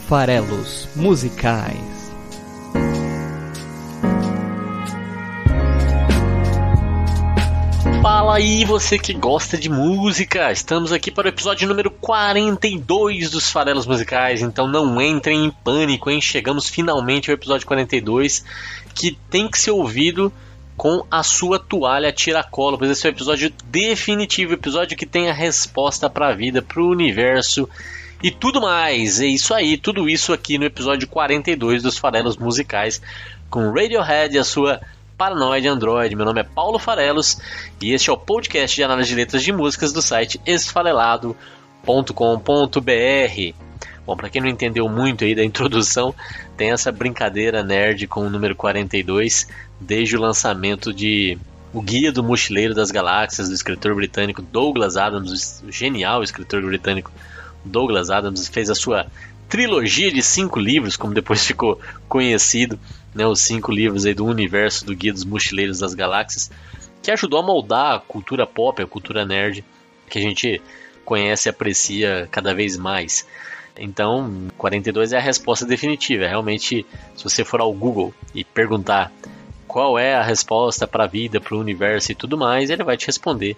Farelos Musicais. Fala aí, você que gosta de música! Estamos aqui para o episódio número 42 dos Farelos Musicais, então não entrem em pânico, hein? Chegamos finalmente ao episódio 42, que tem que ser ouvido com a sua toalha tiracolo, pois esse é o episódio definitivo, episódio que tem a resposta para a vida, para o universo e tudo mais. É isso aí, tudo isso aqui no episódio 42 dos Farelos Musicais, com Radiohead e a sua Paranoid Android. Meu nome é Paulo Farelos e este é o podcast de análise de letras de músicas do site esfarelado.com.br. Bom, para quem não entendeu muito aí da introdução, tem essa brincadeira nerd com o número 42, desde o lançamento de O Guia do Mochileiro das Galáxias, do escritor britânico Douglas Adams, o genial escritor britânico Douglas Adams, fez a sua trilogia de 5 livros, como depois ficou conhecido, né, os 5 livros aí do universo do Guia dos Mochileiros das Galáxias, que ajudou a moldar a cultura pop, a cultura nerd, que a gente conhece e aprecia cada vez mais. Então, 42 é a resposta definitiva. Realmente, se você for ao Google e perguntar qual é a resposta para a vida, para o universo e tudo mais, ele vai te responder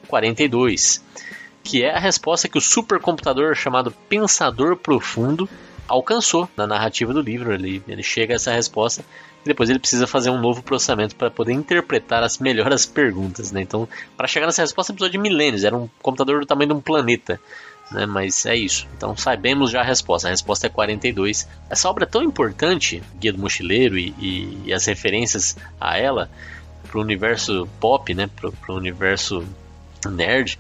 42, que é a resposta que o supercomputador chamado Pensador Profundo alcançou na narrativa do livro. Ele chega a essa resposta e depois ele precisa fazer um novo processamento para poder interpretar melhor as perguntas, né? Então, para chegar nessa resposta precisou de milênios, era um computador do tamanho de um planeta, né? Mas é isso, então sabemos já a resposta é 42. Essa obra é tão importante, Guia do Mochileiro e as referências a ela para o universo pop, né? Para o universo nerd,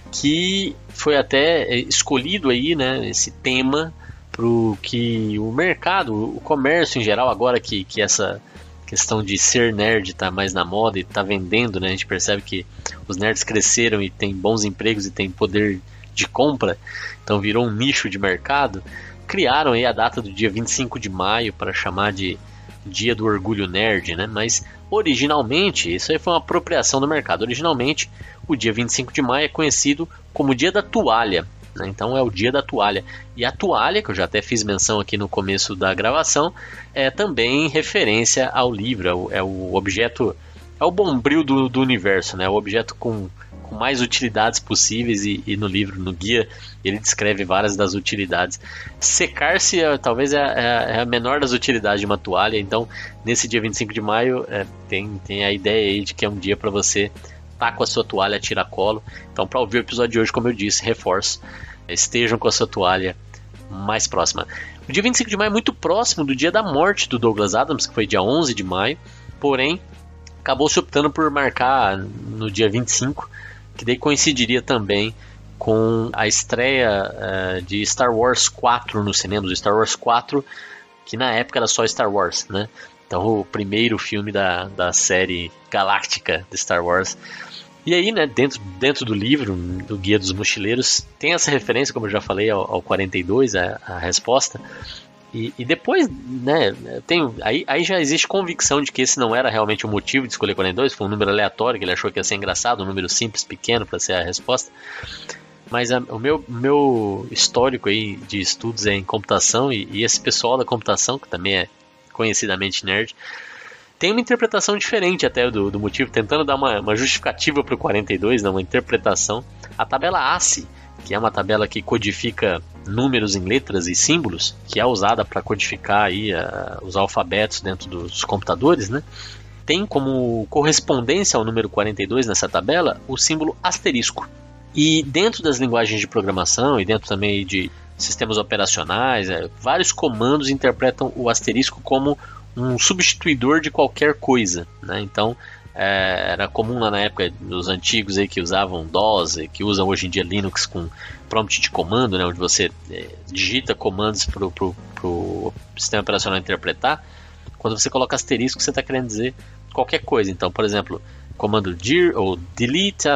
que foi até escolhido aí, né, esse tema para que o mercado, o comércio em geral, agora que essa questão de ser nerd está mais na moda e está vendendo, né, a gente percebe que os nerds cresceram e têm bons empregos e têm poder de compra, então virou um nicho de mercado, criaram aí a data do dia 25 de maio para chamar de Dia do Orgulho Nerd, né? Mas originalmente, isso aí foi uma apropriação do mercado. Originalmente, o dia 25 de maio é conhecido como Dia da Toalha, né? Então é o Dia da Toalha. E a toalha, que eu já até fiz menção aqui no começo da gravação, é também referência ao livro, é o objeto, é o bombril do universo, né? É o objeto com mais utilidades possíveis e no livro, no guia, ele descreve várias das utilidades. Secar-se talvez é a menor das utilidades de uma toalha, então nesse dia 25 de maio tem a ideia aí de que é um dia para você estar com a sua toalha tiracolo. Então, para ouvir o episódio de hoje, como eu disse, reforço, estejam com a sua toalha mais próxima. O dia 25 de maio é muito próximo do dia da morte do Douglas Adams, que foi dia 11 de maio, porém acabou se optando por marcar no dia 25, que daí coincidiria também com a estreia de Star Wars 4 nos cinemas. O Star Wars 4, que na época era só Star Wars, né? Então o primeiro filme da série galáctica de Star Wars. E aí, né, dentro do livro, do Guia dos Mochileiros, tem essa referência, como eu já falei, ao 42, a resposta. E depois, né, aí já existe convicção de que esse não era realmente o motivo de escolher 42, foi um número aleatório que ele achou que ia ser engraçado, um número simples, pequeno para ser a resposta. Mas o meu histórico aí de estudos é em computação, e esse pessoal da computação, que também é conhecidamente nerd, tem uma interpretação diferente até do motivo, tentando dar uma justificativa para o 42, né, uma interpretação. A tabela ASCII, que é uma tabela que codifica números em letras e símbolos, que é usada para codificar aí, os alfabetos dentro dos computadores, né? Tem como correspondência ao número 42 nessa tabela o símbolo asterisco. E dentro das linguagens de programação e dentro também de sistemas operacionais, vários comandos interpretam o asterisco como um substituidor de qualquer coisa, né? Então, era comum lá na época dos antigos aí que usavam DOS, que usam hoje em dia Linux com prompt de comando, né, onde você digita comandos para o sistema operacional interpretar. Quando você coloca asterisco, você está querendo dizer qualquer coisa. Então, por exemplo, comando dir ou delete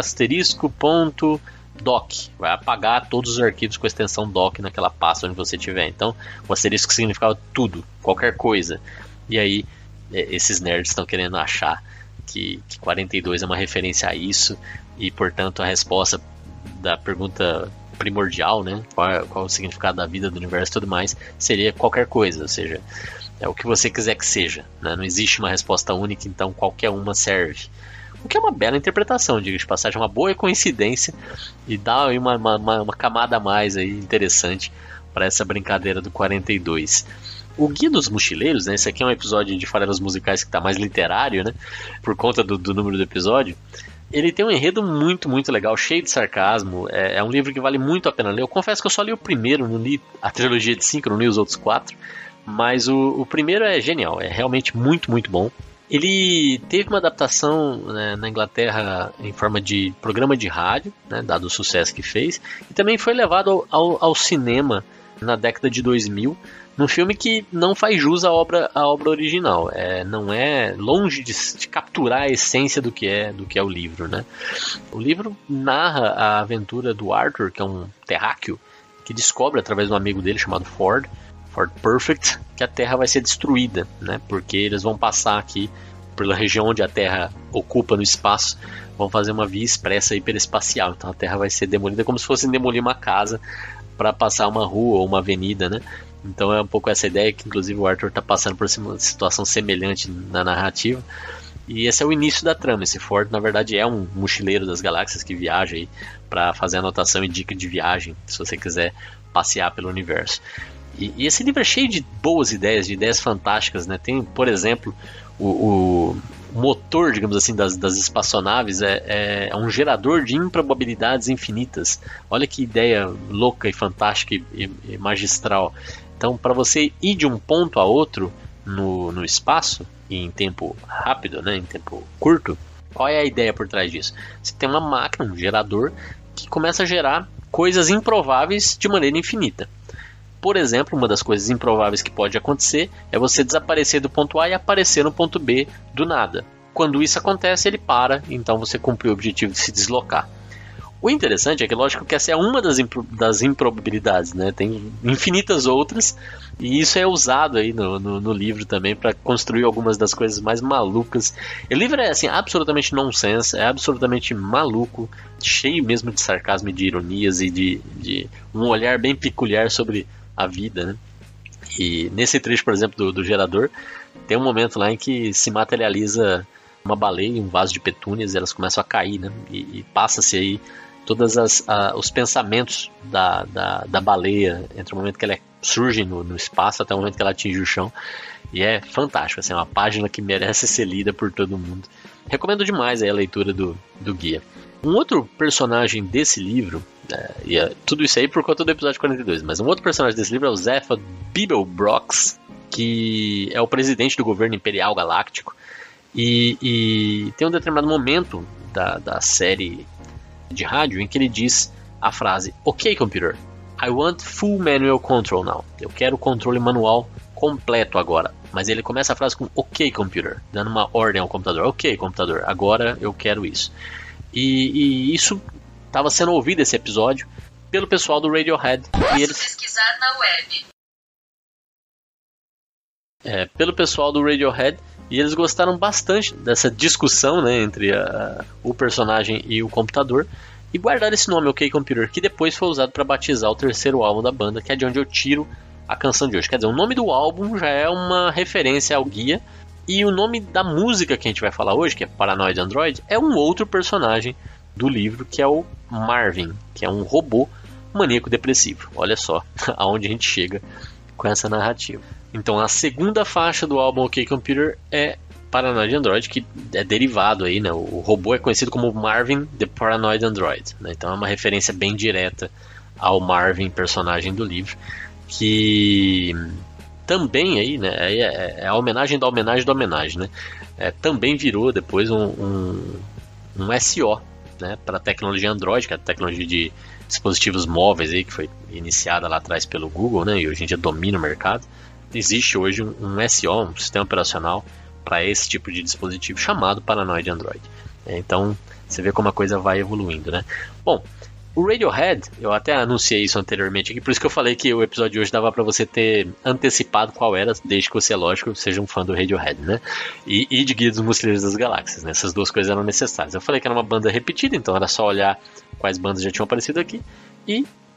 asterisco.doc vai apagar todos os arquivos com a extensão doc naquela pasta onde você tiver. Então, o asterisco significava tudo, qualquer coisa. E aí, esses nerds estão querendo achar que 42 é uma referência a isso, e portanto a resposta da pergunta primordial, né? Qual o significado da vida, do universo e tudo mais, seria qualquer coisa, ou seja, é o que você quiser que seja, né? Não existe uma resposta única, então qualquer uma serve. O que é uma bela interpretação, diga de passagem, uma boa coincidência e dá aí uma camada a mais aí interessante para essa brincadeira do 42. O Guia dos Mochileiros, né? Esse aqui é um episódio de Farelas Musicais que está mais literário, né? Por conta do número do episódio. Ele tem um enredo muito, muito legal, cheio de sarcasmo. É um livro que vale muito a pena ler. Eu confesso que eu só li o primeiro, não li a trilogia de 5, não li os outros 4. Mas o primeiro é genial, é realmente muito, muito bom. Ele teve uma adaptação, né, na Inglaterra em forma de programa de rádio, né, dado o sucesso que fez. E também foi levado ao cinema na década de 2000, num filme que não faz jus à obra original. Não é longe de capturar a essência do que é o livro, né? O livro narra a aventura do Arthur, que é um terráqueo, que descobre através de um amigo dele chamado Ford Perfect, que a Terra vai ser destruída, né? Porque eles vão passar aqui pela região onde a Terra ocupa no espaço, vão fazer uma via expressa hiperespacial. Então a Terra vai ser demolida como se fosse demolir uma casa para passar uma rua ou uma avenida, né? Então é um pouco essa ideia que inclusive o Arthur está passando por uma situação semelhante na narrativa. E esse é o início da trama. Esse Ford, na verdade, é um mochileiro das galáxias que viaja aí para fazer anotação e dica de viagem, se você quiser passear pelo universo. E esse livro é cheio de boas ideias, de ideias fantásticas, né? Tem, por exemplo, o motor, digamos assim, das espaçonaves é um gerador de improbabilidades infinitas. Olha que ideia louca e fantástica e magistral. Então, para você ir de um ponto a outro no espaço, e em tempo rápido, né, em tempo curto, qual é a ideia por trás disso? Você tem uma máquina, um gerador, que começa a gerar coisas improváveis de maneira infinita. Por exemplo, uma das coisas improváveis que pode acontecer é você desaparecer do ponto A e aparecer no ponto B do nada. Quando isso acontece, ele para, então você cumpriu o objetivo de se deslocar. O interessante é que, lógico, que essa é uma das improbabilidades, né? Tem infinitas outras, e isso é usado aí no livro também para construir algumas das coisas mais malucas. O livro é assim, absolutamente nonsense, é absolutamente maluco, cheio mesmo de sarcasmo e de ironias e de um olhar bem peculiar sobre a vida, né? E nesse trecho, por exemplo, do gerador, tem um momento lá em que se materializa uma baleia e um vaso de petúnias, e elas começam a cair, né? E passa-se aí todos os pensamentos da baleia entre o momento que ela surge no espaço até o momento que ela atinge o chão. E é fantástico, assim, é uma página que merece ser lida por todo mundo. Recomendo demais aí a leitura do guia. Um outro personagem desse livro, tudo isso aí por conta do episódio 42, mas um outro personagem desse livro é o Zephyr Beeblebrox, que é o presidente do governo imperial galáctico, e tem um determinado momento da série de rádio em que ele diz a frase: "Ok, computer, I want full manual control now." Eu quero o controle manual completo agora. Mas ele começa a frase com "Ok, computer", dando uma ordem ao computador. "Ok, computador, agora eu quero isso." E isso estava sendo ouvido, esse episódio, pelo pessoal do Radiohead. E eles... pesquisar na web. Pelo pessoal do Radiohead. E eles gostaram bastante dessa discussão, né, entre o personagem e o computador. E guardaram esse nome, OK Computer, que depois foi usado para batizar o terceiro álbum da banda, que é de onde eu tiro a canção de hoje. Quer dizer, o nome do álbum já é uma referência ao guia. E o nome da música que a gente vai falar hoje, que é Paranoid Android, é um outro personagem do livro, que é o Marvin, que é um robô maníaco depressivo. Olha só aonde a gente chega com essa narrativa. Então a segunda faixa do álbum OK Computer é Paranoid Android, que é derivado aí, né? O robô é conhecido como Marvin the Paranoid Android, né? Então é uma referência bem direta ao Marvin, personagem do livro, que também aí, né, é a homenagem da homenagem da homenagem, né? Também virou depois um SO, né, para a tecnologia Android, que é a tecnologia de dispositivos móveis aí, que foi iniciada lá atrás pelo Google, né, e hoje em dia domina o mercado. Existe hoje um SO, um sistema operacional para esse tipo de dispositivo chamado Paranoid Android. Então você vê como a coisa vai evoluindo, né? Bom, o Radiohead, eu até anunciei isso anteriormente aqui, por isso que eu falei que o episódio de hoje dava para você ter antecipado qual era, desde que você, lógico, seja um fã do Radiohead, né? E de Guia dos Mochileiros das Galáxias, né? Essas duas coisas eram necessárias. Eu falei que era uma banda repetida, então era só olhar quais bandas já tinham aparecido aqui e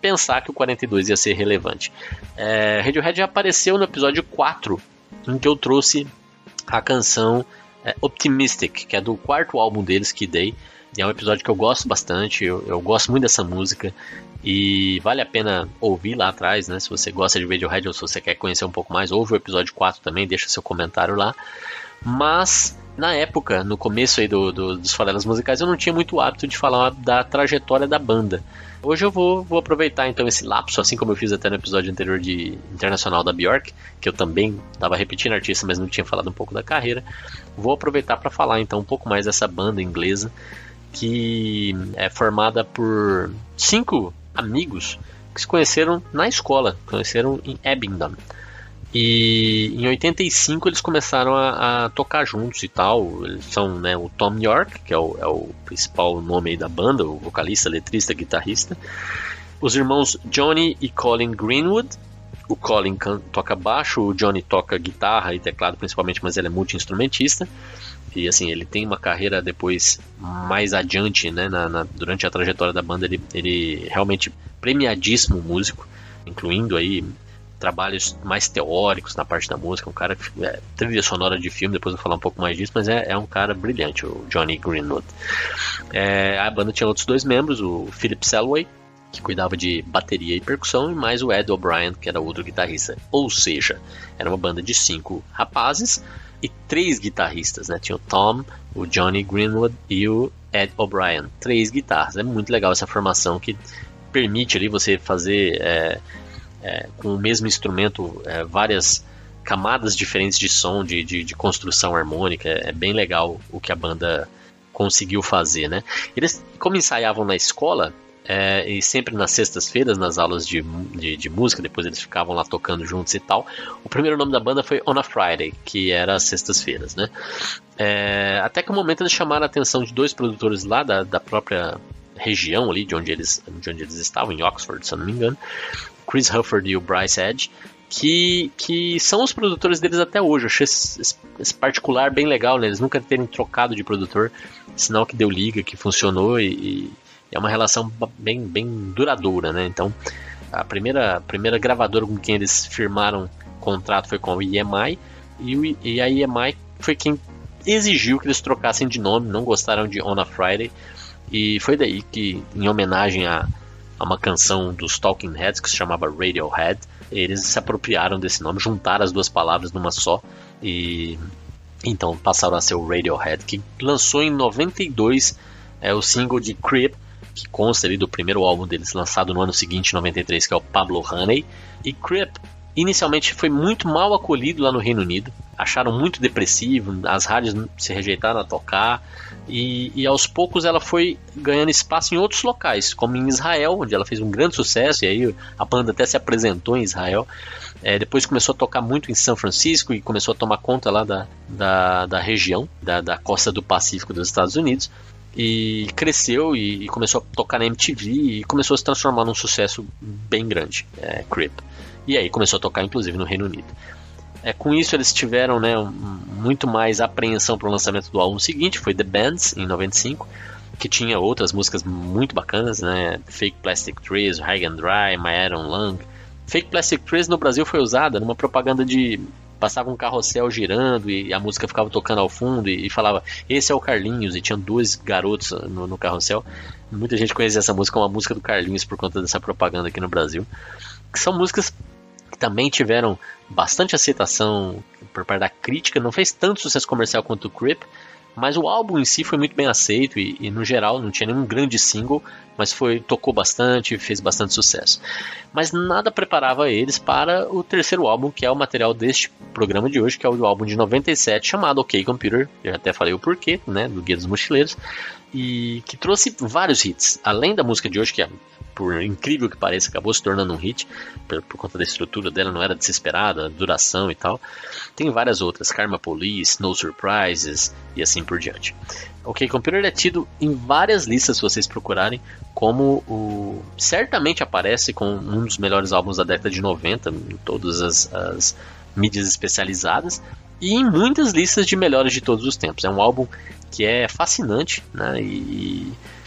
pensar que o 42 ia ser relevante. Radiohead já apareceu no episódio 4, em que eu trouxe a canção Optimistic, que é do quarto álbum deles, Key Day. E é um episódio que eu gosto bastante, eu gosto muito dessa música. E vale a pena ouvir lá atrás, né? Se você gosta de Radiohead ou se você quer conhecer um pouco mais, ouve o episódio 4 também, deixa seu comentário lá. Mas, na época, no começo aí dos Falelas Musicais, eu não tinha muito hábito de falar da trajetória da banda. Hoje eu vou aproveitar então esse lapso, assim como eu fiz até no episódio anterior de Internacional da Björk, que eu também estava repetindo artista, mas não tinha falado um pouco da carreira. Vou aproveitar para falar então um pouco mais dessa banda inglesa, que é formada por 5 amigos que se conheceram na escola, conheceram em Abingdon. E em 85 eles começaram a tocar juntos e tal. Eles são, né, o Tom York, que é o principal nome aí da banda, o vocalista, letrista, guitarrista. Os irmãos Johnny e Colin Greenwood. O Colin toca baixo, o Johnny toca guitarra e teclado principalmente, mas ele é multi-instrumentista. E assim, ele tem uma carreira depois mais adiante, né, durante a trajetória da banda, ele realmente premiadíssimo músico, incluindo aí trabalhos mais teóricos na parte da música, um cara que trilha sonora de filme, depois eu vou falar um pouco mais disso, mas é um cara brilhante, o Johnny Greenwood. A banda tinha outros 2 membros, o Philip Selway, que cuidava de bateria e percussão, e mais o Ed O'Brien, que era outro guitarrista. Ou seja, era uma banda de 5 rapazes e 3 guitarristas, né? Tinha o Tom, o Johnny Greenwood e o Ed O'Brien. 3 guitarras. É muito legal essa formação que permite ali você fazer com o mesmo instrumento várias camadas diferentes de som, de construção harmônica. É bem legal o que a banda conseguiu fazer, né? Eles, como ensaiavam na escola, e sempre nas sextas-feiras, nas aulas de música, depois eles ficavam lá tocando juntos e tal. O primeiro nome da banda foi On a Friday, que era as sextas-feiras, né? Até que o momento eles chamaram a atenção de 2 produtores lá da própria região ali de onde eles estavam, em Oxford, se eu não me engano, Chris Hufford e o Bryce Edge, que são os produtores deles até hoje. Eu achei esse particular bem legal, né? Eles nunca terem trocado de produtor, sinal que deu liga, que funcionou e é uma relação bem duradoura, né? Então, a primeira gravadora com quem eles firmaram contrato foi com a EMI, e a EMI foi quem exigiu que eles trocassem de nome, não gostaram de On a Friday, e foi daí que, em homenagem a uma canção dos Talking Heads que se chamava Radiohead, eles se apropriaram desse nome, juntaram as 2 palavras numa só, e então passaram a ser o Radiohead, que lançou em 92 o single de Creep, que consta ali do primeiro álbum deles, lançado no ano seguinte, 93, que é o Pablo Honey. E Creep inicialmente foi muito mal acolhido lá no Reino Unido, acharam muito depressivo, as rádios se rejeitaram a tocar, e aos poucos ela foi ganhando espaço em outros locais, como em Israel, onde ela fez um grande sucesso, e aí a banda até se apresentou em Israel. Depois começou a tocar muito em São Francisco e começou a tomar conta lá da região, da costa do Pacífico dos Estados Unidos. E cresceu e começou a tocar na MTV e começou a se transformar num sucesso bem grande, Creep. E aí começou a tocar inclusive no Reino Unido. Com isso eles tiveram, né, muito mais apreensão para o lançamento do álbum seguinte, foi The Bands, em 95, que tinha outras músicas muito bacanas, né, Fake Plastic Trees, High and Dry, My Iron Lung. Fake Plastic Trees no Brasil foi usada numa propaganda de... Passava um carrossel girando e a música ficava tocando ao fundo e falava, esse é o Carlinhos, e tinha 2 garotos no carrossel. Muita gente conhece essa música, uma música do Carlinhos, por conta dessa propaganda aqui no Brasil. Que são músicas que também tiveram bastante aceitação por parte da crítica, não fez tanto sucesso comercial quanto o Creep, mas o álbum em si foi muito bem aceito e no geral não tinha nenhum grande single, mas tocou bastante, fez bastante sucesso. Mas nada preparava eles para o terceiro álbum, que é o material deste programa de hoje, que é o álbum de 97, chamado OK Computer. Eu até falei o porquê, né, do Guia dos Mochileiros, e que trouxe vários hits, além da música de hoje, que por incrível que pareça, acabou se tornando um hit, por conta da estrutura dela, não era desesperada, duração e tal. Tem várias outras, Karma Police, No Surprises e assim por diante. OK Computer é tido em várias listas, se vocês procurarem, como certamente aparece com um dos melhores álbuns da década de 90, em todas as mídias especializadas, e em muitas listas de melhores de todos os tempos. É um álbum que é fascinante, né, e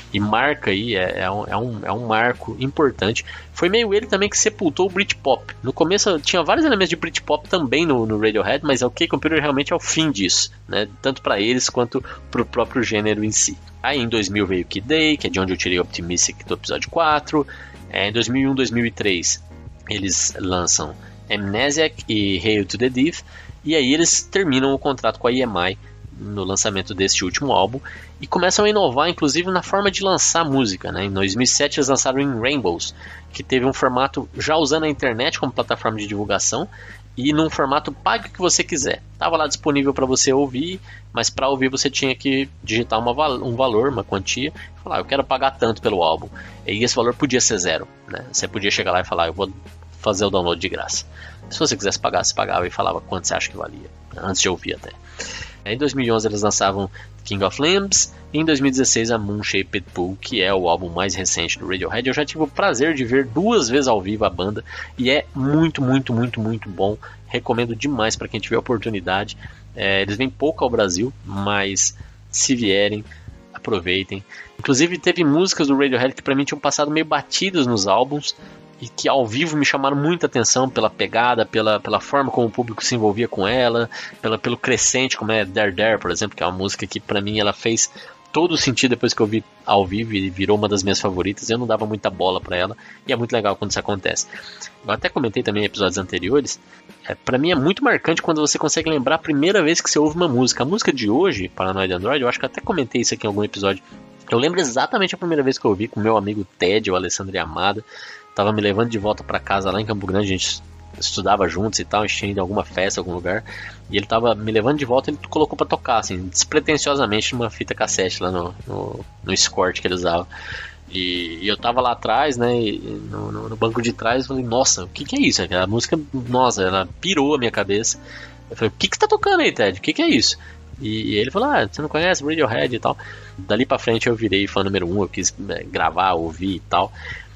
e marca aí, é um marco importante. Foi meio ele também que sepultou o Britpop. No começo tinha vários elementos de Britpop também no Radiohead, mas o OK Computer realmente é o fim disso, né? Tanto para eles quanto para o próprio gênero em si. Aí em 2000 veio Kid Day, que é de onde eu tirei Optimistic do episódio 4. Em 2001, 2003 eles lançam Amnesiac e Hail to the Thief, e aí eles terminam o contrato com a EMI no lançamento deste último álbum e começam a inovar inclusive na forma de lançar música, né? Em 2007 eles lançaram In Rainbows, que teve um formato já usando a internet como plataforma de divulgação e num formato pague o que você quiser. Estava lá disponível para você ouvir, mas para ouvir você tinha que digitar um valor, uma quantia, e falar, eu quero pagar tanto pelo álbum. E esse valor podia ser zero, né? Você podia chegar lá e falar, eu vou fazer o download de graça. Se você quisesse pagar, você pagava e falava quanto você acha que valia, antes de ouvir até. Em 2011 eles lançavam King of Limbs, e em 2016 a Moon-Shaped Pool, que é o álbum mais recente do Radiohead. Eu já tive o prazer de ver 2 vezes ao vivo a banda, e é muito, muito, muito, muito bom. Recomendo demais para quem tiver oportunidade. Eles vêm pouco ao Brasil, mas se vierem, aproveitem. Inclusive teve músicas do Radiohead que para mim tinham passado meio batidas nos álbuns, e que ao vivo me chamaram muita atenção pela pegada, pela forma como o público se envolvia com ela, pelo crescente, como é There There, por exemplo, que é uma música que pra mim ela fez todo o sentido depois que eu vi ao vivo e virou uma das minhas favoritas. Eu não dava muita bola pra ela, e é muito legal quando isso acontece. Eu até comentei também em episódios anteriores, pra mim é muito marcante quando você consegue lembrar a primeira vez que você ouve uma música. A música de hoje, Paranoid Android, eu acho que até comentei isso aqui em algum episódio. Eu lembro exatamente a primeira vez que eu ouvi com meu amigo Ted, o Alessandro Yamada. Tava me levando de volta pra casa lá em Campo Grande, a gente estudava juntos e tal, a gente tinha ido em alguma festa, algum lugar, e ele tava me levando de volta e ele colocou pra tocar, assim, despretensiosamente numa fita cassete lá no Escort que ele usava. E eu tava lá atrás, né, no banco de trás, eu falei, nossa, o que é isso? A música, nossa, ela pirou a minha cabeça. Eu falei, o que você tá tocando aí, Ted? O que é isso? E ele falou, você não conhece Radiohead e tal. Dali pra frente eu virei fã número 1, eu quis gravar, ouvir e tal.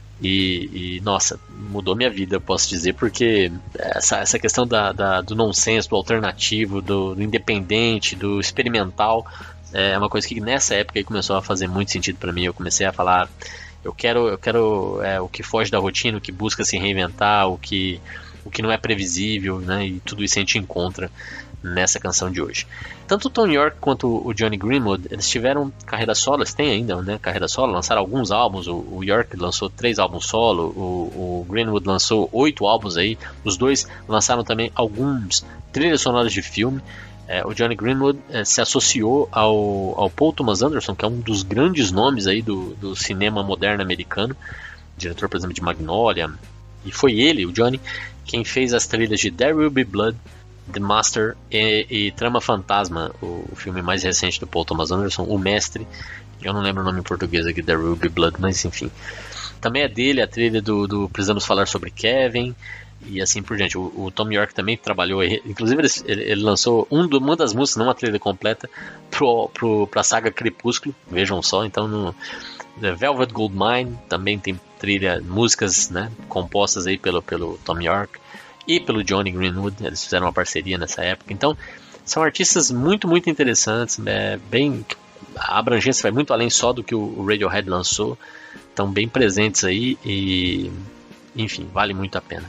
E nossa, mudou minha vida, eu posso dizer, porque essa questão do nonsense, do alternativo, do independente, do experimental, é uma coisa que nessa época aí começou a fazer muito sentido pra mim. Eu comecei a falar, eu quero o que foge da rotina, o que busca se reinventar, o que não é previsível, né? E tudo isso a gente encontra nessa canção de hoje. Tanto o Tom York quanto o Jonny Greenwood, eles tiveram carreira solo, eles têm ainda, né, carreira solo, lançaram alguns álbuns. O York lançou 3 álbuns solo, o Greenwood lançou 8 álbuns aí, os dois lançaram também alguns trilhas sonoras de filme. O Jonny Greenwood se associou ao Paul Thomas Anderson, que é um dos grandes nomes aí do cinema moderno americano, diretor, por exemplo, de Magnolia, e foi ele, o Jonny, quem fez as trilhas de There Will Be Blood, The Master e Trama Fantasma, o filme mais recente do Paul Thomas Anderson, O Mestre. Eu não lembro o nome em português aqui, There Will Be Blood, mas enfim. Também é dele a trilha do Precisamos Falar Sobre Kevin e assim por diante. O Tom York também trabalhou, inclusive ele lançou uma das músicas, não a trilha completa, pra saga Crepúsculo, vejam só. Então no The Velvet Goldmine também tem músicas, né, compostas aí pelo Tom York e pelo Jonny Greenwood. Eles fizeram uma parceria nessa época. Então são artistas muito, muito interessantes, a abrangência vai muito além só do que o Radiohead lançou, estão bem presentes aí e enfim, vale muito a pena.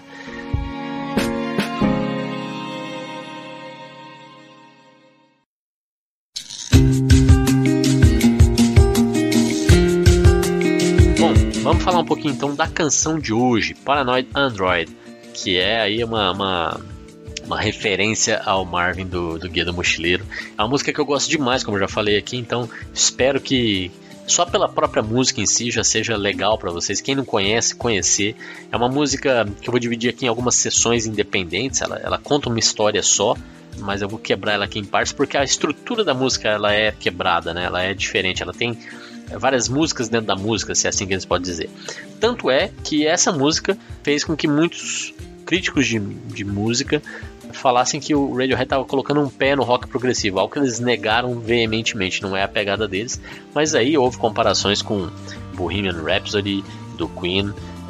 Bom, vamos falar um pouquinho então da canção de hoje, Paranoid Android, que é aí uma referência ao Marvin do Guia do Mochileiro. É uma música que eu gosto demais, como eu já falei aqui, então espero que só pela própria música em si já seja legal para vocês. Quem não conhece, conhecer. É uma música que eu vou dividir aqui em algumas sessões independentes, ela conta uma história só, mas eu vou quebrar ela aqui em partes, porque a estrutura da música ela é quebrada, né? Ela é diferente, ela tem várias músicas dentro da música, se é assim que eles podem dizer. Tanto é que essa música fez com que muitos críticos de música falassem que o Radiohead estava colocando um pé no rock progressivo, algo que eles negaram veementemente, não é a pegada deles. Mas aí houve comparações com Bohemian Rhapsody do Queen,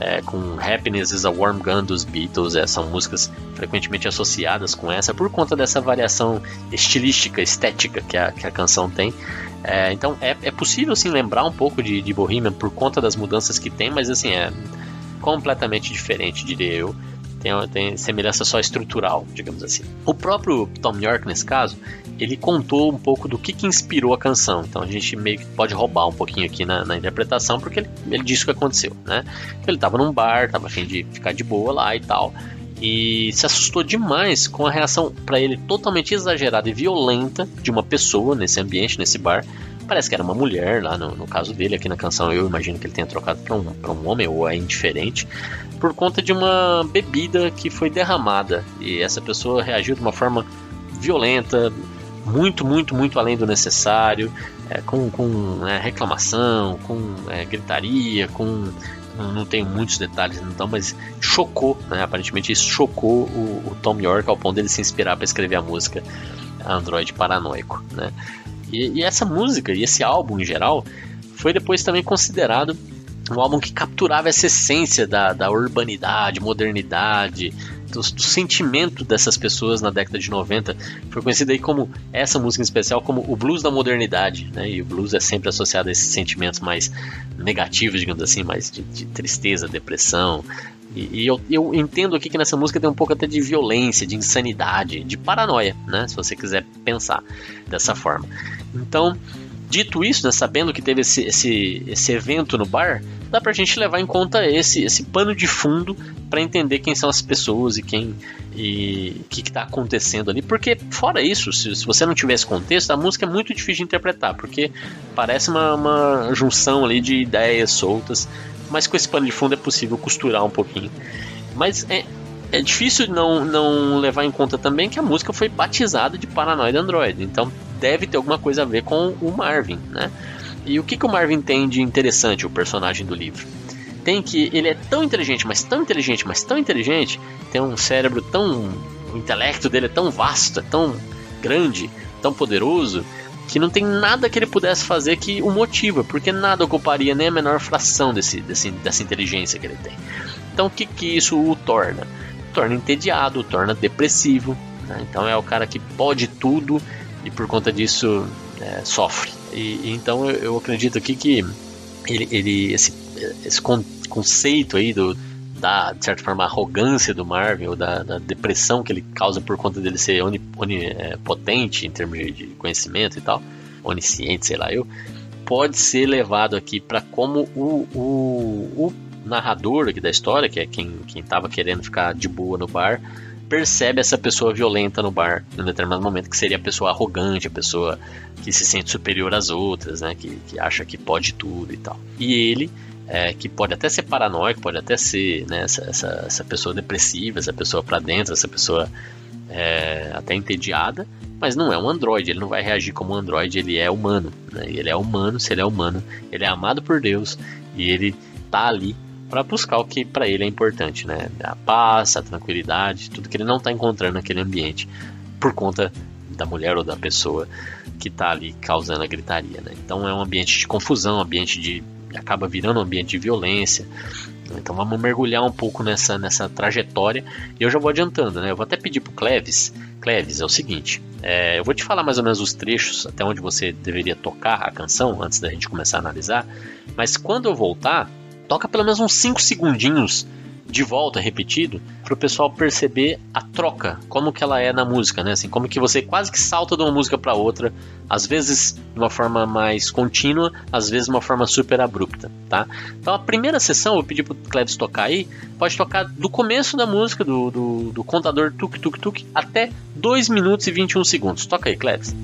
com Happiness is a Warm Gun dos Beatles, são músicas frequentemente associadas com essa, por conta dessa variação estilística, estética que a canção tem. Então é possível sim lembrar um pouco de Bohemian por conta das mudanças que tem, mas assim, é completamente diferente, diria eu. Tem semelhança só estrutural, digamos assim. O próprio Thom Yorke, nesse caso, ele contou um pouco do que inspirou a canção. Então a gente meio que pode roubar um pouquinho aqui na interpretação, porque ele disse o que aconteceu, né? Ele estava num bar, estava a fim de ficar de boa lá e tal, e se assustou demais com a reação, para ele, totalmente exagerada e violenta de uma pessoa nesse ambiente, nesse bar. Parece que era uma mulher lá no caso dele. Aqui na canção eu imagino que ele tenha trocado para um homem, ou é indiferente, por conta de uma bebida que foi derramada, e essa pessoa reagiu de uma forma violenta, muito, muito, muito além do necessário, com reclamação, com gritaria, não tenho muitos detalhes então, mas chocou, né? Aparentemente isso chocou o Thom Yorke ao ponto dele se inspirar para escrever a música Android Paranoico, né? E essa música e esse álbum em geral foi depois também considerado um álbum que capturava essa essência da urbanidade, modernidade, do sentimento dessas pessoas na década de 90. Foi conhecido aí como, essa música em especial, como o blues da modernidade, né? E o blues é sempre associado a esses sentimentos mais negativos, digamos assim, mais de tristeza, depressão. E eu entendo aqui que nessa música tem um pouco até de violência, de insanidade, de paranoia, né? Se você quiser pensar dessa forma. Então, dito isso, né, sabendo que teve esse evento no bar, dá pra gente levar em conta esse pano de fundo para entender quem são as pessoas e o que tá acontecendo ali. Porque, fora isso, se você não tiver esse contexto, a música é muito difícil de interpretar, porque parece uma junção ali de ideias soltas, mas com esse pano de fundo é possível costurar um pouquinho. Mas é difícil não levar em conta também que a música foi batizada de Paranoid Android, então deve ter alguma coisa a ver com o Marvin, né? E o que o Marvin tem de interessante, o personagem do livro? Tem que ele é tão inteligente, mas tão inteligente, mas tão inteligente, tem um cérebro tão... o intelecto dele é tão vasto, é tão grande, tão poderoso, que não tem nada que ele pudesse fazer que o motiva, porque nada ocuparia nem a menor fração dessa inteligência que ele tem. Então o que isso o torna? Torna entediado, torna depressivo, né? Então é o cara que pode tudo e por conta disso sofre. E então eu acredito aqui que esse conceito aí de certa forma, arrogância do Marvin, ou da depressão que ele causa por conta dele ser onipotente em termos de conhecimento e tal, onisciente, sei lá pode ser levado aqui para como o narrador aqui da história, que é quem estava querendo ficar de boa no bar, percebe essa pessoa violenta no bar em um determinado momento, que seria a pessoa arrogante, a pessoa que se sente superior às outras, né, que acha que pode tudo e tal. E ele, que pode até ser paranoico, pode até ser, né, essa pessoa depressiva, essa pessoa pra dentro, essa pessoa até entediada, mas não é um androide, ele não vai reagir como um androide, ele é humano, né? Ele é humano, se ele é humano, ele é amado por Deus e ele tá ali para buscar o que para ele é importante, né? A paz, a tranquilidade, tudo que ele não está encontrando naquele ambiente por conta da mulher ou da pessoa que está ali causando a gritaria, né? Então é um ambiente de confusão, acaba virando um ambiente de violência. Então vamos mergulhar um pouco nessa trajetória. E eu já vou adiantando, né? Eu vou até pedir pro Cleves, é o seguinte, eu vou te falar mais ou menos os trechos até onde você deveria tocar a canção antes da gente começar a analisar, mas quando eu voltar, toca pelo menos uns 5 segundinhos de volta, repetido, para o pessoal perceber a troca, como que ela é na música, né? Assim, como que você quase que salta de uma música para outra, às vezes de uma forma mais contínua, às vezes de uma forma super abrupta, tá? Então a primeira sessão, eu vou pedir pro Cleves tocar aí, pode tocar do começo da música, do contador tuk-tuk-tuk, até 2 minutos e 21 segundos. Toca aí, Cleves.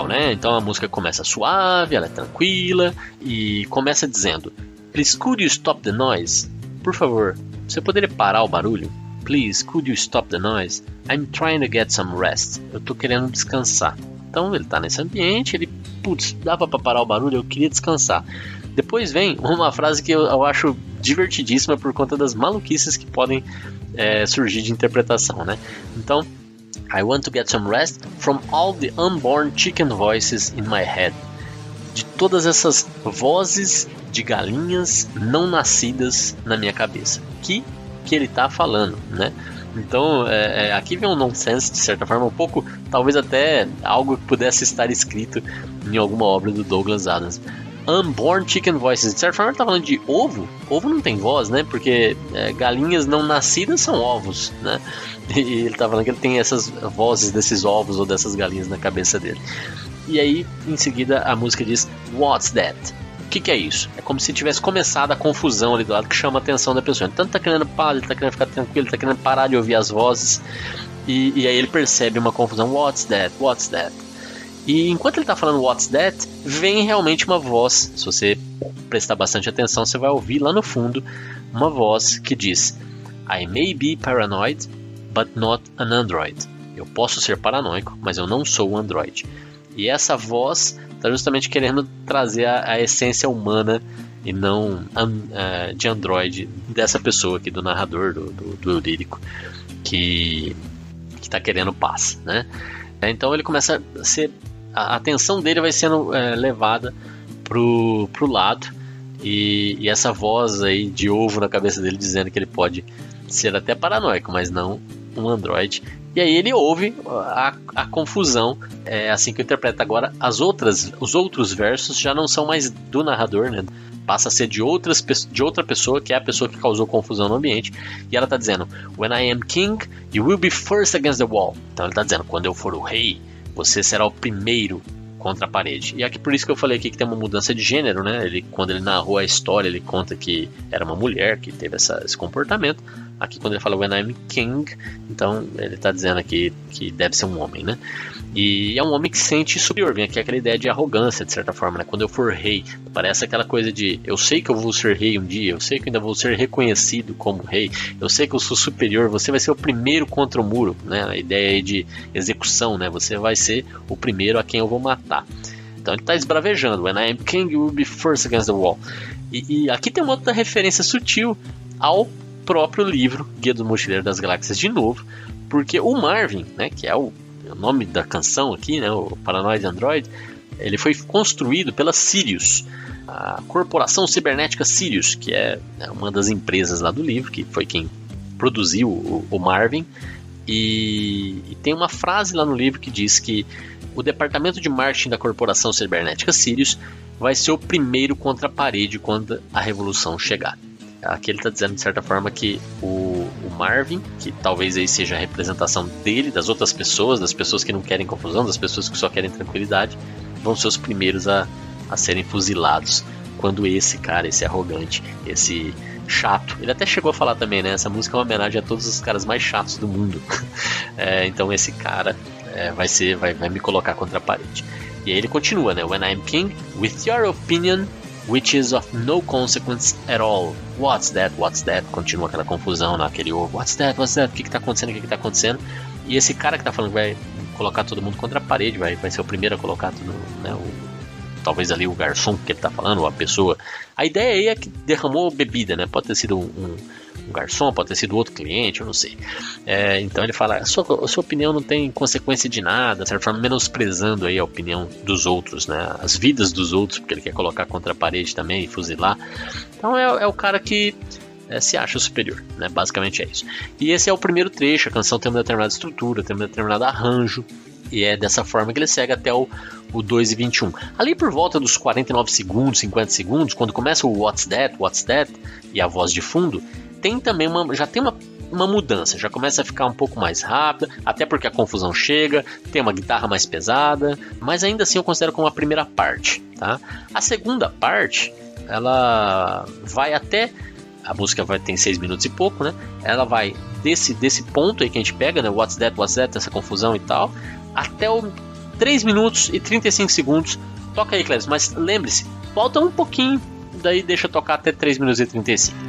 legal, né? Então a música começa suave, ela é tranquila e começa dizendo: Please, could you stop the noise? Por favor, você poderia parar o barulho? Please, could you stop the noise? I'm trying to get some rest. Eu tô querendo descansar. Então ele tá nesse ambiente, ele, putz, dava pra parar o barulho, eu queria descansar. Depois vem uma frase que eu acho divertidíssima por conta das maluquices que podem surgir de interpretação, né? Então, I want to get some rest from all the unborn chicken voices in my head. De todas essas vozes de galinhas não nascidas na minha cabeça. Que ele tá falando, né? Então, aqui vem um nonsense, de certa forma, um pouco, talvez até algo que pudesse estar escrito em alguma obra do Douglas Adams. Unborn chicken voices. De certa forma, ele tá falando de ovo. Ovo não tem voz, né? Porque galinhas não nascidas são ovos, né? E ele tá falando que ele tem essas vozes desses ovos ou dessas galinhas na cabeça dele. E aí, em seguida, a música diz: What's that? O que é isso? É como se tivesse começado a confusão ali do lado, que chama a atenção da pessoa. Então ele tá querendo parar, ele tá querendo ficar tranquilo, ele tá querendo parar de ouvir as vozes. E aí ele percebe uma confusão. What's that? What's that? E enquanto ele tá falando what's that, vem realmente uma voz. Se você prestar bastante atenção, você vai ouvir lá no fundo uma voz que diz: I may be paranoid, but not an android. Eu posso ser paranoico, mas eu não sou um android. E essa voz está justamente querendo trazer a essência humana e não de android dessa pessoa aqui, do narrador, do lírico, que está querendo paz, né? Então ele começa a ser... A atenção dele vai sendo levada pro lado e essa voz aí de ovo na cabeça dele dizendo que ele pode ser até paranoico, mas não um androide. E aí ele ouve a confusão, assim que eu interpreto agora. Os outros versos já não são mais do narrador, né? Passa a ser de outra pessoa, que é a pessoa que causou confusão no ambiente. E ela está dizendo: When I am king, you will be first against the wall. Então ele está dizendo: quando eu for o rei, você será o primeiro contra a parede. E aqui por isso que eu falei aqui que tem uma mudança de gênero, né? Quando ele narrou a história, ele conta que era uma mulher que teve esse comportamento. Aqui quando ele fala When I'm king, então ele está dizendo aqui que deve ser um homem, né? E é um homem que se sente superior. Vem aqui aquela ideia de arrogância, de certa forma, né? Quando eu for rei, parece aquela coisa de: eu sei que eu vou ser rei um dia, eu sei que ainda vou ser reconhecido como rei, eu sei que eu sou superior, você vai ser o primeiro contra o muro, né? A ideia aí de execução, né? Você vai ser o primeiro a quem eu vou matar. Então ele está esbravejando: When I am king, you will be first against the wall. E aqui tem uma outra referência sutil ao próprio livro Guia do Mochileiro das Galáxias de novo, porque o Marvin, né, que é o nome da canção aqui, né, o Paranoid Android, ele foi construído pela Sirius, a corporação cibernética Sirius, que é uma das empresas lá do livro, que foi quem produziu o Marvin. E tem uma frase lá no livro que diz que o departamento de marketing da corporação cibernética Sirius vai ser o primeiro contra a parede quando a revolução chegar. Aqui ele está dizendo, de certa forma, que o Marvin, que talvez aí seja a representação dele, das outras pessoas, das pessoas que não querem confusão, das pessoas que só querem tranquilidade, vão ser os primeiros a serem fuzilados quando esse cara, esse arrogante, esse chato, ele até chegou a falar também, né? Essa música é uma homenagem a todos os caras mais chatos do mundo. Então esse cara vai me colocar contra a parede. E aí ele continua, né? When I'm king, with your opinion, which is of no consequence at all. What's that? What's that? Continua aquela confusão naquele what's that? What's that? O que tá acontecendo? O que tá acontecendo? E esse cara que tá falando que vai colocar todo mundo contra a parede, vai ser o primeiro a colocar tudo, né? Talvez ali o garçom que ele tá falando, ou a pessoa. A ideia aí é que derramou bebida, né? Pode ter sido um garçom, pode ter sido outro cliente, eu não sei. Então ele fala: a sua opinião não tem consequência de nada, de certa forma, menosprezando aí a opinião dos outros, né? As vidas dos outros, porque ele quer colocar contra a parede também e fuzilar. Então é o cara que se acha superior, né? Basicamente é isso. E esse é o primeiro trecho. A canção tem uma determinada estrutura, tem um determinado arranjo, e é dessa forma que ele segue até o 2:21. Ali por volta dos 49 segundos, 50 segundos, quando começa o What's That, e a voz de fundo, tem também já tem uma mudança, já começa a ficar um pouco mais rápida, até porque a confusão chega, tem uma guitarra mais pesada, mas ainda assim eu considero como a primeira parte, tá? A segunda parte, ela vai até... A música tem 6 minutos e pouco, né? Ela vai desse ponto aí que a gente pega, né? What's that, essa confusão e tal, até o 3 minutos e 35 segundos. Toca aí, Cleves, mas lembre-se, volta um pouquinho, daí deixa tocar até 3 minutos e 35.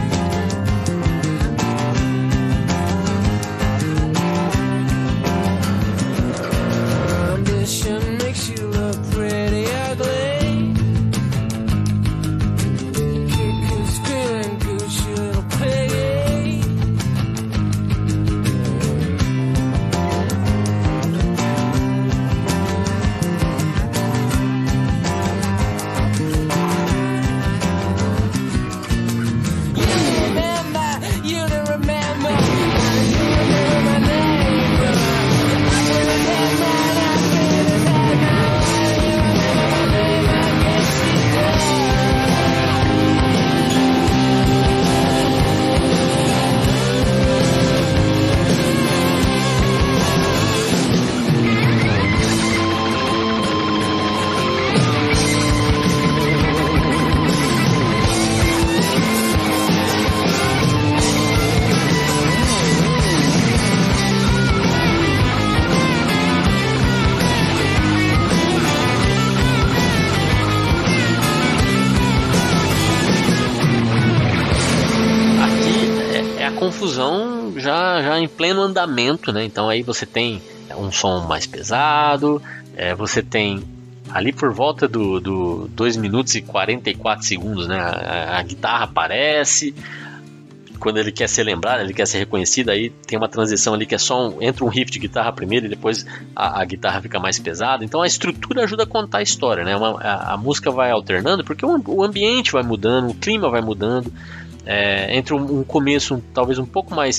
Confusão já em pleno andamento, né? Então aí você tem um som mais pesado, você tem ali por volta do 2 minutos e 44 segundos, né? A guitarra aparece, quando ele quer ser lembrado, ele quer ser reconhecido, aí tem uma transição ali que é só entra um riff de guitarra primeiro e depois a guitarra fica mais pesada. Então a estrutura ajuda a contar a história, né? A música vai alternando porque o ambiente vai mudando, o clima vai mudando. Entre um começo talvez um pouco mais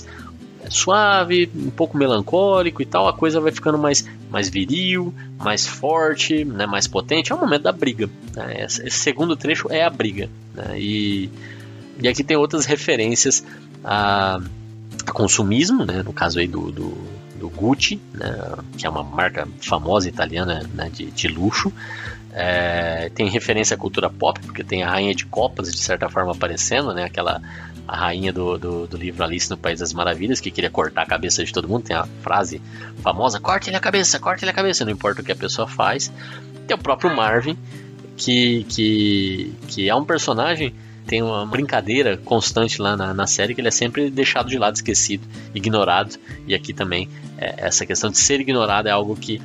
suave, um pouco melancólico e tal, a coisa vai ficando mais viril, mais forte, né, mais potente. É o momento da briga, né? Esse segundo trecho é a briga, né? E aqui tem outras referências a consumismo, né? No caso aí do Gucci, né? Que é uma marca famosa italiana, né? de luxo. Tem referência à cultura pop, porque tem a Rainha de Copas de certa forma aparecendo, né? A rainha do livro Alice no País das Maravilhas, que queria cortar a cabeça de todo mundo. Tem a frase famosa: corte-lhe a cabeça, não importa o que a pessoa faz. Tem o próprio Marvin, que é um personagem, tem uma brincadeira constante lá na série, que ele é sempre deixado de lado, esquecido, ignorado. E aqui também essa questão de ser ignorado é algo que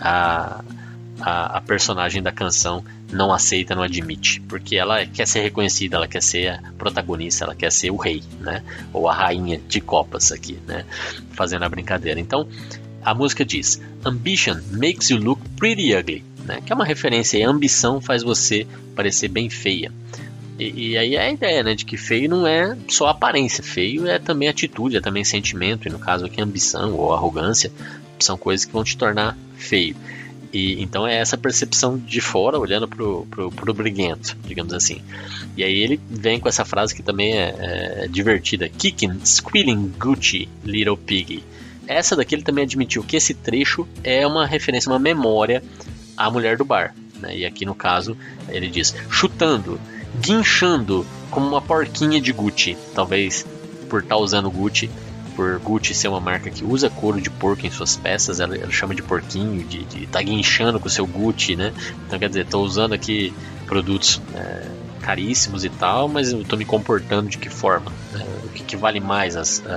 a personagem da canção não aceita, não admite, porque ela quer ser reconhecida, ela quer ser a protagonista, ela quer ser o rei, né? Ou a rainha de copas aqui, né? Fazendo a brincadeira. Então a música diz: Ambition makes you look pretty ugly, né? Que é uma referência a ambição faz você parecer bem feia. E aí é a ideia, né, de que feio não é só aparência, feio é também atitude, é também sentimento, e no caso aqui ambição ou arrogância são coisas que vão te tornar feio. E então é essa percepção de fora, olhando pro briguento, digamos assim. E aí ele vem com essa frase que também é divertida: Kicking, squealing, Gucci, little piggy. Essa daqui ele também admitiu que esse trecho é uma referência, uma memória à mulher do bar, né? E aqui no caso ele diz: chutando, guinchando como uma porquinha de Gucci. Talvez por estar usando Gucci, por Gucci ser uma marca que usa couro de porco em suas peças, ela chama de porquinho, de tá guinchando com o seu Gucci, né? Então quer dizer, tô usando aqui produtos caríssimos e tal, mas eu tô me comportando de que forma? O que vale mais?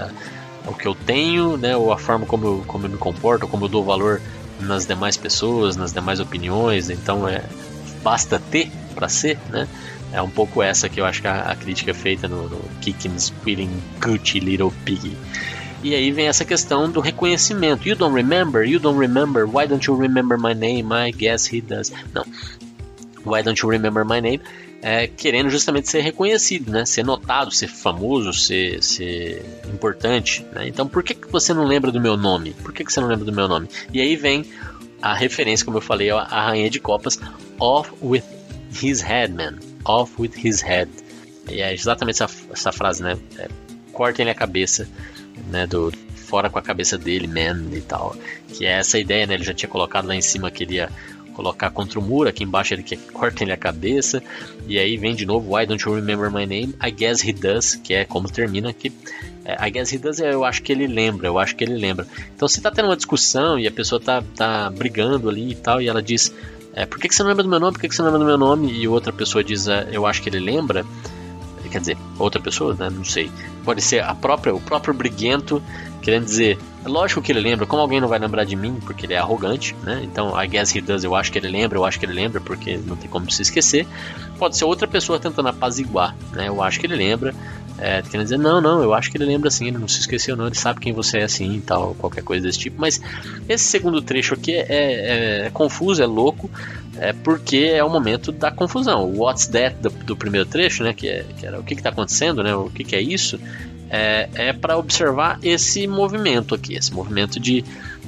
O que eu tenho, né? Ou a forma como eu me comporto, como eu dou valor nas demais pessoas, nas demais opiniões. Então basta ter para ser, né? É um pouco essa que eu acho que a crítica é feita no Kicking, Squealing, Gucci, Little Piggy. E aí vem essa questão do reconhecimento. You don't remember, why don't you remember my name? I guess he does. Não. Why don't you remember my name? Querendo justamente ser reconhecido, né? Ser notado, ser famoso, ser importante, né? Então por que você não lembra do meu nome? Por que você não lembra do meu nome? E aí vem a referência, como eu falei, a Rainha de Copas: Off with his head, man. Off with his head. E é exatamente essa frase, né? Cortem-lhe a cabeça, né? Fora com a cabeça dele, man, e tal. Que é essa ideia, né? Ele já tinha colocado lá em cima que ele ia colocar contra o muro, aqui embaixo ele quer que cortem-lhe a cabeça, e aí vem de novo Why Don't You Remember My Name? I Guess He Does, que é como termina aqui. I Guess He Does, eu acho que ele lembra. Então se tá tendo uma discussão e a pessoa tá brigando ali e tal, e ela diz, por que você não lembra do meu nome? Por que você não lembra do meu nome? E outra pessoa diz, eu acho que ele lembra. Quer dizer, outra pessoa, né? Não sei. Pode ser o próprio briguento querendo dizer, é lógico que ele lembra, como alguém não vai lembrar de mim, porque ele é arrogante, né? Então, I guess he does, eu acho que ele lembra, porque não tem como se esquecer. Pode ser outra pessoa tentando apaziguar, né? Eu acho que ele lembra, querendo dizer, não, eu acho que ele lembra sim, ele não se esqueceu não, ele sabe quem você é assim e tal, qualquer coisa desse tipo. Mas esse segundo trecho aqui é confuso, é louco, porque é o momento da confusão. O What's That do primeiro trecho, né? Que era o que está acontecendo, né? O que é isso? É para observar esse movimento aqui, esse movimento de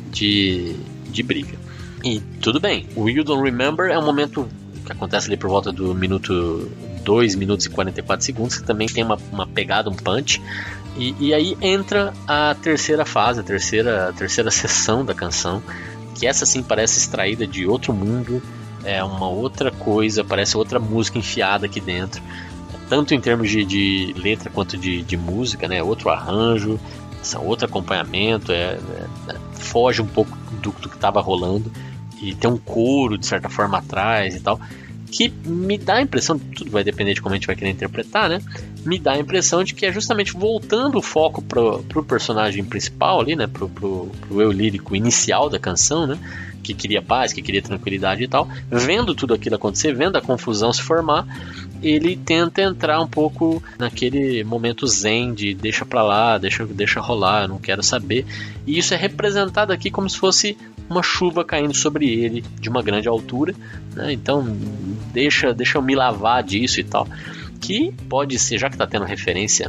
briga. E tudo bem, o You Don't Remember é um momento que acontece ali por volta do minuto 2 minutos e 44 segundos, que também tem uma pegada, um punch, e aí entra a terceira fase, a terceira sessão da canção, que essa sim parece extraída de outro mundo, é uma outra coisa, parece outra música enfiada aqui dentro, tanto em termos de letra quanto de música, né? Outro arranjo, outro acompanhamento, foge um pouco do que estava rolando, e tem um coro de certa forma atrás e tal, que me dá a impressão, tudo vai depender de como a gente vai querer interpretar, né? Me dá a impressão de que é justamente voltando o foco pro personagem principal ali, né? Pro eu lírico inicial da canção, né? Que queria paz, que queria tranquilidade e tal, vendo tudo aquilo acontecer, vendo a confusão se formar, ele tenta entrar um pouco naquele momento zen de deixa pra lá, deixa rolar, eu não quero saber, e isso é representado aqui como se fosse uma chuva caindo sobre ele de uma grande altura, né? Então deixa eu me lavar disso e tal, que pode ser, já que está tendo referência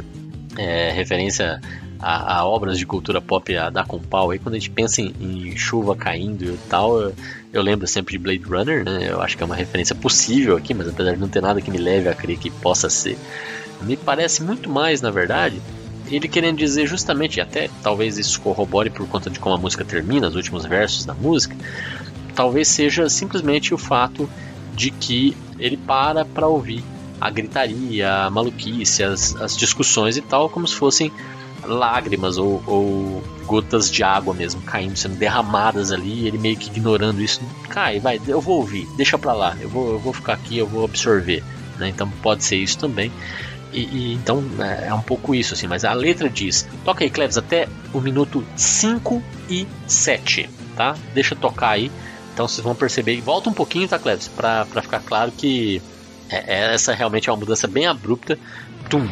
a obras de cultura pop a dar com pau, aí quando a gente pensa em chuva caindo e tal, eu lembro sempre de Blade Runner, né? Eu acho que é uma referência possível aqui, mas apesar de não ter nada que me leve a crer que possa ser, me parece muito mais, na verdade, ele querendo dizer justamente, até talvez isso corrobore por conta de como a música termina, os últimos versos da música, talvez seja simplesmente o fato de que ele para ouvir a gritaria, a maluquice, as discussões e tal, como se fossem lágrimas ou gotas de água mesmo caindo, sendo derramadas ali, ele meio que ignorando isso. Vai, eu vou ouvir, deixa pra lá, eu vou ficar aqui, eu vou absorver, né? Então pode ser isso também. Então é um pouco isso assim, mas a letra diz, toca aí, Cleves, até o minuto 5 e 7, tá? Deixa tocar aí, então vocês vão perceber, e volta um pouquinho, tá, Cleves, pra ficar claro que essa realmente é uma mudança bem abrupta. Tum.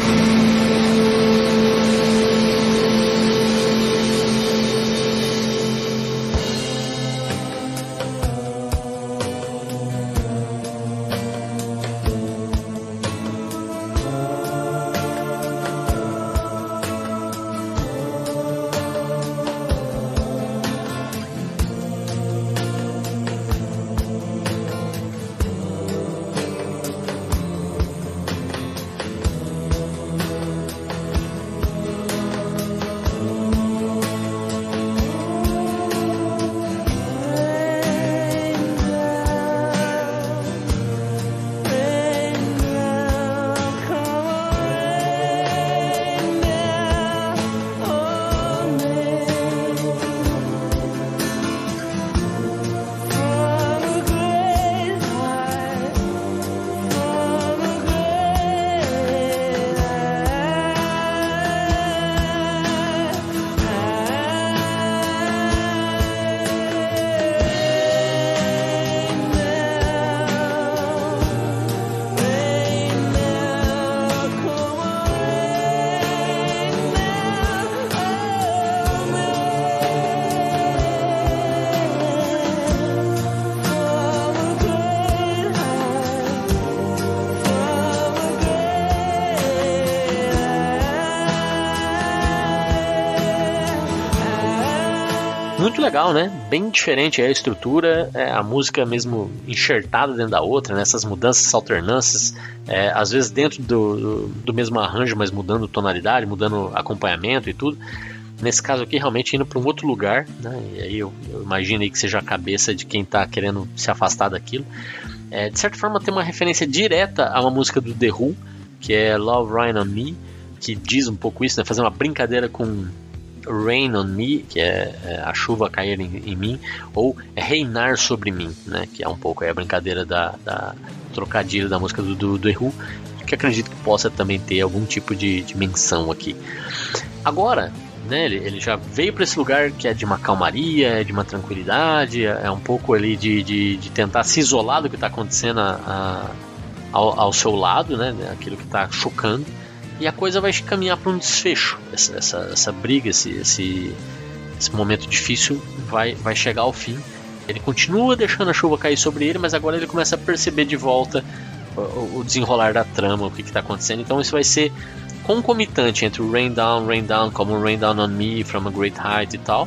Muito legal, né? Bem diferente a estrutura, a música mesmo enxertada dentro da outra, né? Essas mudanças, essas alternâncias, às vezes dentro do mesmo arranjo, mas mudando tonalidade, mudando acompanhamento e tudo. Nesse caso aqui, realmente indo para um outro lugar, né? E aí eu imagino aí que seja a cabeça de quem está querendo se afastar daquilo. De certa forma tem uma referência direta a uma música do The Who, que é Love Rain On Me, que diz um pouco isso, né? Fazer uma brincadeira com Rain On Me, que é a chuva cair em mim, ou reinar sobre mim, né? Que é um pouco a brincadeira da trocadilho da música do The Who, que acredito que possa também ter algum tipo de menção aqui. Agora, né, ele já veio para esse lugar que é de uma calmaria, de uma tranquilidade, é um pouco ali de tentar se isolar do que está acontecendo ao seu lado, né, aquilo que está chocando, e a coisa vai caminhar para um desfecho. Essa briga, esse momento difícil vai chegar ao fim. Ele continua deixando a chuva cair sobre ele, mas agora ele começa a perceber de volta o desenrolar da trama, o que está acontecendo. Então isso vai ser concomitante entre o Rain Down, como Rain Down On Me, From a Great Height e tal,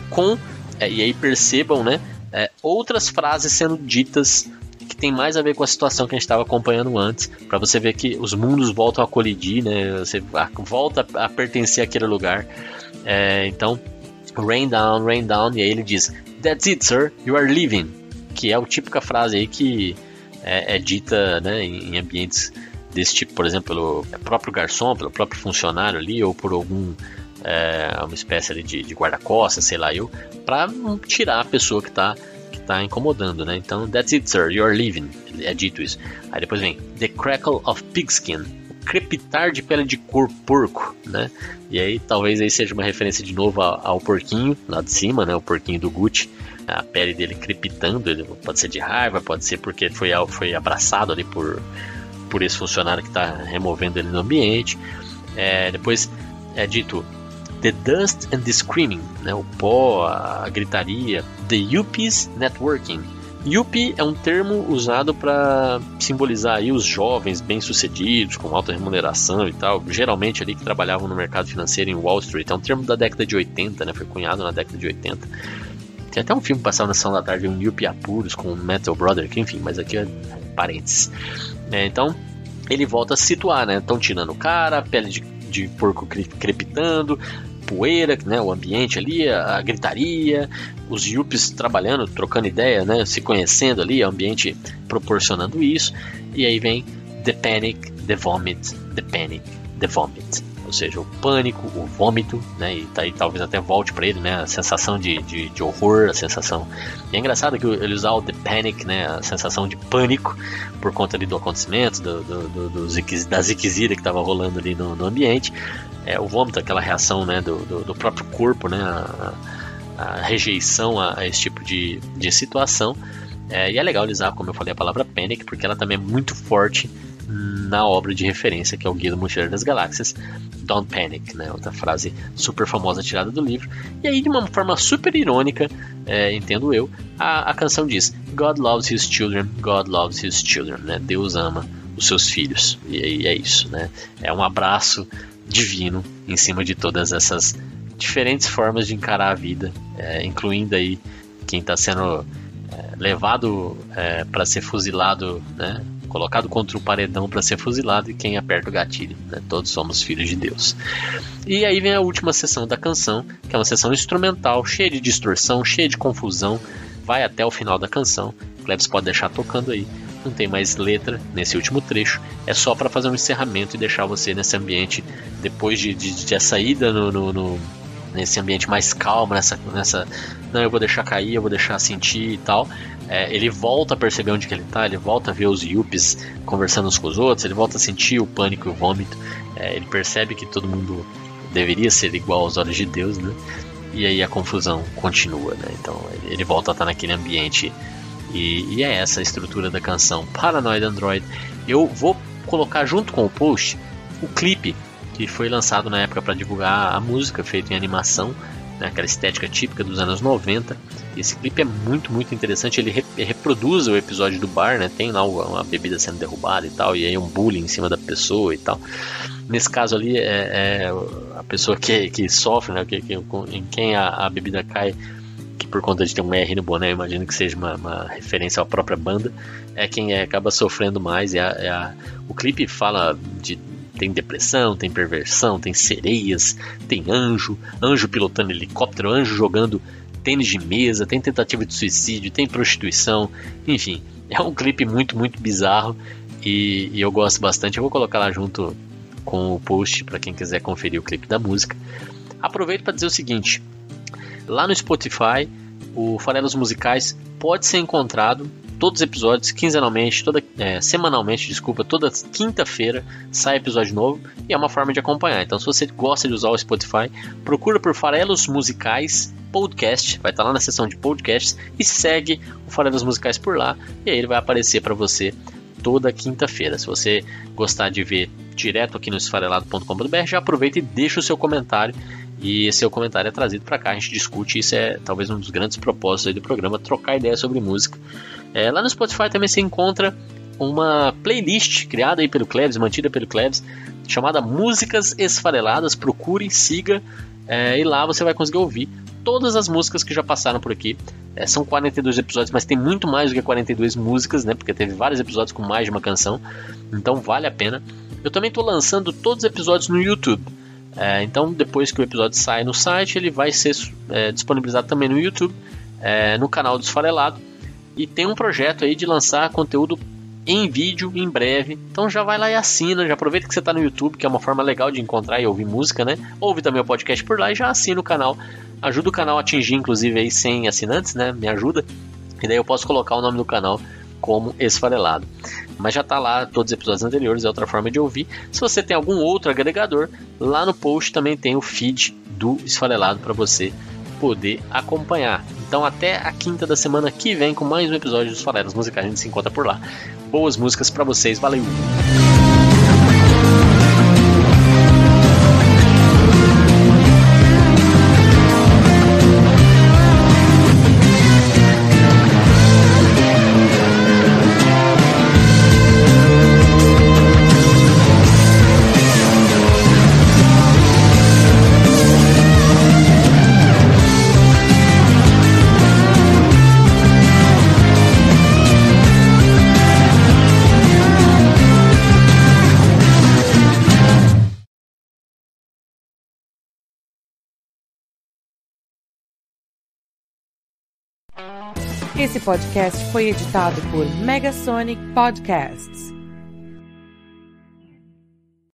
e aí percebam, né, outras frases sendo ditas que tem mais a ver com a situação que a gente estava acompanhando antes, para você ver que os mundos voltam a colidir, né, você volta a pertencer àquele lugar. Então, Rain Down, e aí ele diz, That's it, sir, you are leaving, que é a típica frase aí que é dita, né, em ambientes desse tipo, por exemplo, pelo próprio garçom, pelo próprio funcionário ali, ou por uma espécie ali de guarda-costas, sei lá eu, para tirar a pessoa que tá incomodando, né? Então, that's it, sir, you're leaving. É dito isso. Aí depois vem the crackle of pigskin, o crepitar de pele de porco, né? E aí talvez aí seja uma referência de novo ao porquinho lá de cima, né? O porquinho do Gucci, a pele dele crepitando, ele pode ser de raiva, pode ser porque foi abraçado ali por esse funcionário que está removendo ele no ambiente. Depois é dito the dust and the screaming, né? O pó, a gritaria, the yuppies networking. Yuppie é um termo usado para simbolizar aí os jovens bem-sucedidos, com alta remuneração e tal, geralmente ali que trabalhavam no mercado financeiro em Wall Street. É um termo da década de 80, né? Foi cunhado na década de 80. Tem até um filme passado na Sessão da Tarde, um Yuppie Apuros com o Metal Brother, que enfim, mas aqui é parênteses. Então, ele volta a se situar, né? Estão tirando o cara, pele de porco crepitando, poeira, né? O ambiente ali, a gritaria, os yuppies trabalhando, trocando ideia, né? Se conhecendo ali, o ambiente proporcionando isso. E aí vem the panic, the vomit, the panic, the vomit. Ou seja, o pânico, o vômito, né? E aí talvez até volte para ele, né? A sensação de horror, a sensação... E é engraçado que ele usar o the panic, né? A sensação de pânico por conta ali do acontecimento, da ziquezira que estava rolando ali no ambiente. O vômito, aquela reação, né? Do próprio corpo, né? A rejeição a esse tipo de situação. E é legal usar, como eu falei, a palavra panic, porque ela também é muito forte na obra de referência, que é o Guia do Mochileiro das Galáxias, Don't Panic, né? Outra frase super famosa tirada do livro. E aí, de uma forma super irônica, entendo eu, a canção diz God loves his children, God loves his children, né? Deus ama os seus filhos. E aí é isso, né? É um abraço divino em cima de todas essas diferentes formas de encarar a vida, incluindo aí quem está sendo levado para ser fuzilado, né? Colocado contra o paredão para ser fuzilado, e quem aperta o gatilho, né? Todos somos filhos de Deus. E aí vem a última sessão da canção, que é uma sessão instrumental, cheia de distorção, cheia de confusão, vai até o final da canção. Klebs pode deixar tocando aí, não tem mais letra nesse último trecho, é só para fazer um encerramento e deixar você nesse ambiente, depois de a saída nesse ambiente mais calmo, não, eu vou deixar cair, eu vou deixar sentir e tal. Ele volta a perceber onde que ele tá, ele volta a ver os yuppies conversando uns com os outros, ele volta a sentir o pânico e o vômito, ele percebe que todo mundo deveria ser igual aos olhos de Deus, né? E aí a confusão continua, né? Então ele volta a estar naquele ambiente, e é essa a estrutura da canção Paranoid Android. Eu vou colocar junto com o post o clipe que foi lançado na época para divulgar a música, feito em animação, né, aquela estética típica dos anos 90. Esse clipe é muito, muito interessante. Ele reproduz o episódio do bar, né? Tem lá uma bebida sendo derrubada e tal, e aí um bullying em cima da pessoa e tal. Nesse caso ali, a pessoa que sofre, né? Em quem a bebida cai, que por conta de ter um R no boné, eu imagino que seja uma referência à própria banda, é quem acaba sofrendo mais. O clipe fala Tem depressão, tem perversão, tem sereias, tem anjo pilotando helicóptero, anjo jogando tênis de mesa, tem tentativa de suicídio, tem prostituição, enfim, é um clipe muito, muito bizarro e eu gosto bastante. Eu vou colocar lá junto com o post para quem quiser conferir o clipe da música. Aproveito para dizer o seguinte: lá no Spotify, o Farelas Musicais pode ser encontrado, todos os episódios, semanalmente, toda quinta-feira sai episódio novo e é uma forma de acompanhar. Então, se você gosta de usar o Spotify, procura por Farelos Musicais Podcast, vai estar lá na seção de podcasts, e segue o Farelos Musicais por lá, e aí ele vai aparecer para você toda quinta-feira. Se você gostar de ver direto aqui no esfarelado.com.br, já aproveita e deixa o seu comentário, e esse seu comentário é trazido para cá, a gente discute. Isso é talvez um dos grandes propósitos aí do programa, trocar ideia sobre música. Lá no Spotify também você encontra uma playlist criada aí pelo Klebs, mantida pelo Klebs, chamada Músicas Esfareladas. Procure, siga, e lá você vai conseguir ouvir todas as músicas que já passaram por aqui. São 42 episódios, mas tem muito mais do que 42 músicas, né? Porque teve vários episódios com mais de uma canção, então vale a pena. Eu também estou lançando todos os episódios no YouTube. Então depois que o episódio sai no site, ele vai ser disponibilizado também no YouTube, no canal do Esfarelado. E tem um projeto aí de lançar conteúdo em vídeo em breve. Então já vai lá e assina, já aproveita que você está no YouTube, que é uma forma legal de encontrar e ouvir música, né? Ouve também o podcast por lá e já assina o canal. Ajuda o canal a atingir, inclusive, aí 100 assinantes, né? Me ajuda. E daí eu posso colocar o nome do canal como Esfarelado. Mas já está lá todos os episódios anteriores, é outra forma de ouvir. Se você tem algum outro agregador, lá no post também tem o feed do Esfarelado para você poder acompanhar. Então até a quinta da semana que vem com mais um episódio dos Farelas Musicais. A gente se encontra por lá. Boas músicas para vocês, valeu! Esse podcast foi editado por Megasonic Podcasts.